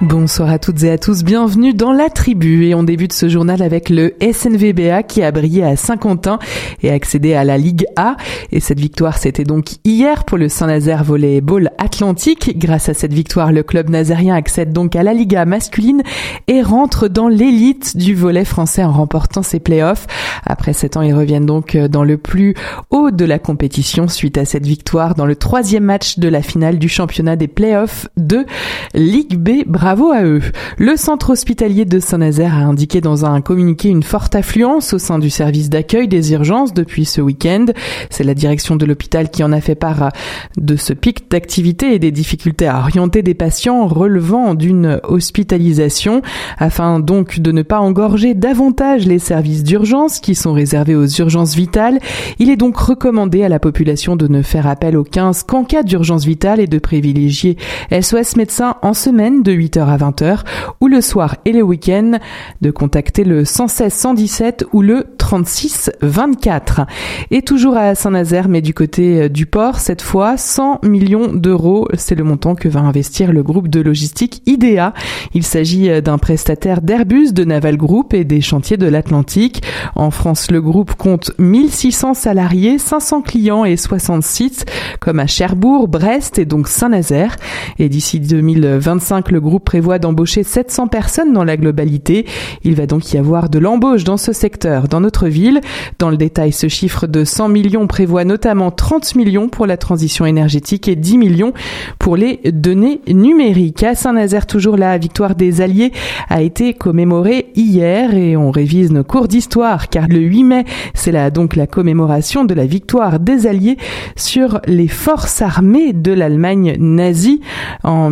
Bonsoir à toutes et à tous, bienvenue dans La Tribu et on débute ce journal avec le SNVBA qui a brillé à Saint-Quentin et accédé à la Ligue A. Et cette victoire, c'était donc hier pour le Saint-Nazaire Volleyball Atlantique. Grâce à cette victoire, le club nazérien accède donc à la Ligue A masculine et rentre dans l'élite du volley français en remportant ses playoffs. Après 7 ans, ils reviennent donc dans le plus haut de la compétition suite à cette victoire dans le 3e match de la finale du championnat des playoffs de Ligue B. Bravo à eux. Le centre hospitalier de Saint-Nazaire a indiqué dans un communiqué une forte affluence au sein du service d'accueil des urgences depuis ce week-end. C'est la direction de l'hôpital qui en a fait part de ce pic d'activité et des difficultés à orienter des patients relevant d'une hospitalisation. Afin donc de ne pas engorger davantage les services d'urgence qui sont réservés aux urgences vitales, il est donc recommandé à la population de ne faire appel au 15 qu'en cas d'urgence vitale et de privilégier SOS médecins en semaine de 8h à 20h ou le soir et le week-end de contacter le 116 117 ou le 36 24. Et toujours à Saint-Nazaire, mais du côté du port, cette fois 100 millions d'euros, c'est le montant que va investir le groupe de logistique IDEA. Il s'agit d'un prestataire d'Airbus, de Naval Group et des chantiers de l'Atlantique. En France, le groupe compte 1600 salariés, 500 clients et 60 sites comme à Cherbourg, Brest et donc Saint-Nazaire. Et d'ici 2025, le groupe prévoit d'embaucher 700 personnes dans la globalité. Il va donc y avoir de l'embauche dans ce secteur dans notre ville. Dans le détail, ce chiffre de 100 millions prévoit notamment 30 millions pour la transition énergétique et 10 millions pour les données numériques. À Saint-Nazaire, toujours la victoire des Alliés a été commémorée hier et on révise nos cours d'histoire car le 8 mai, c'est donc la commémoration de la victoire des Alliés sur les forces armées de l'Allemagne nazie en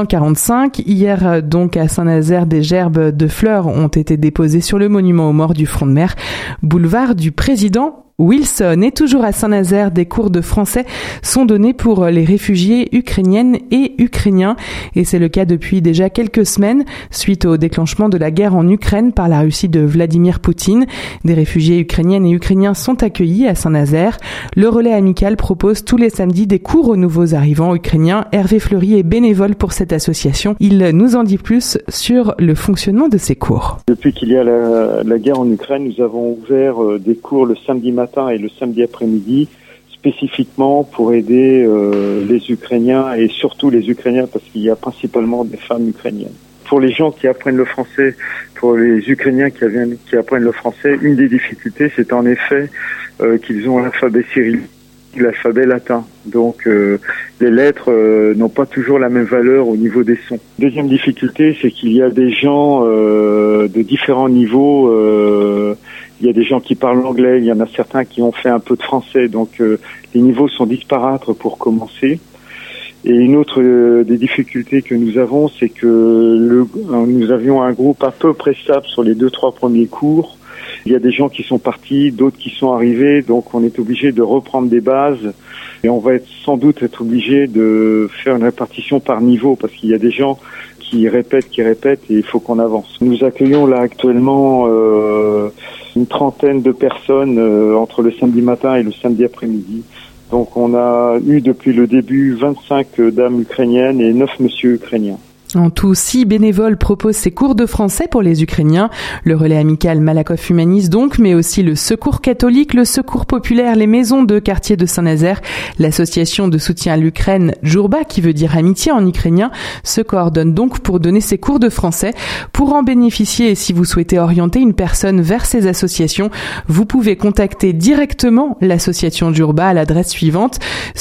1945. Hier, donc, à Saint-Nazaire, des gerbes de fleurs ont été déposées sur le monument aux morts du front de mer, boulevard du Président Wilson. Et toujours à Saint-Nazaire, des cours de français sont donnés pour les réfugiés ukrainiennes et ukrainiens. Et c'est le cas depuis déjà quelques semaines, suite au déclenchement de la guerre en Ukraine par la Russie de Vladimir Poutine. Des réfugiés ukrainiennes et ukrainiens sont accueillis à Saint-Nazaire. Le relais amical propose tous les samedis des cours aux nouveaux arrivants ukrainiens. Hervé Fleury est bénévole pour cette association. Il nous en dit plus sur le fonctionnement de ces cours. Depuis qu'il y a la guerre en Ukraine, nous avons ouvert des cours le samedi matin et le samedi après-midi, spécifiquement pour aider les Ukrainiens et surtout les Ukrainiens parce qu'il y a principalement des femmes ukrainiennes. Pour les gens qui apprennent le français, pour les Ukrainiens qui apprennent le français, une des difficultés, c'est en effet qu'ils ont l'alphabet cyrillique, l'alphabet latin. Donc les lettres n'ont pas toujours la même valeur au niveau des sons. Deuxième difficulté, c'est qu'il y a des gens de différents niveaux. Il y a des gens qui parlent anglais, il y en a certains qui ont fait un peu de français. Donc les niveaux sont disparates pour commencer. Et une autre des difficultés que nous avons, c'est que nous avions un groupe à peu près stable sur les 2-3 premiers cours. Il y a des gens qui sont partis, d'autres qui sont arrivés, donc on est obligé de reprendre des bases et on va sans doute être obligé de faire une répartition par niveau parce qu'il y a des gens qui répètent et il faut qu'on avance. Nous accueillons là actuellement une trentaine de personnes entre le samedi matin et le samedi après-midi. Donc on a eu depuis le début 25 dames ukrainiennes et 9 messieurs ukrainiens. En tout, 6 bénévoles proposent ces cours de français pour les Ukrainiens. Le relais amical Malakoff Humaniste donc, mais aussi le Secours catholique, le Secours populaire, les maisons de quartier de Saint-Nazaire, l'association de soutien à l'Ukraine Djourba, qui veut dire amitié en ukrainien, se coordonnent donc pour donner ces cours de français. Pour en bénéficier et si vous souhaitez orienter une personne vers ces associations, vous pouvez contacter directement l'association Djourba à l'adresse suivante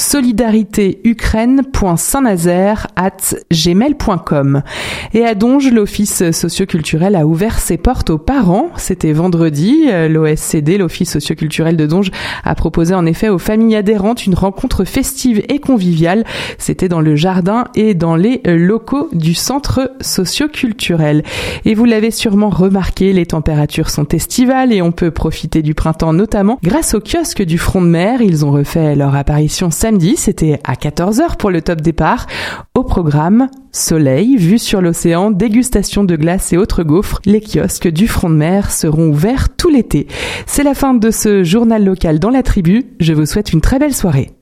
solidaritéukraine.saintnazaire@gmail.com. Et à Donges, l'Office socioculturel a ouvert ses portes aux parents. C'était vendredi. L'OSCD, l'Office socioculturel de Donges, a proposé en effet aux familles adhérentes une rencontre festive et conviviale. C'était dans le jardin et dans les locaux du centre socioculturel. Et vous l'avez sûrement remarqué, les températures sont estivales et on peut profiter du printemps notamment grâce au kiosque du front de mer. Ils ont refait leur apparition samedi. C'était à 14h pour le top départ. Au programme, soleil, vue sur l'océan, dégustation de glace et autres gaufres. Les kiosques du front de mer seront ouverts tout l'été. C'est la fin de ce journal local dans la tribu. Je vous souhaite une très belle soirée.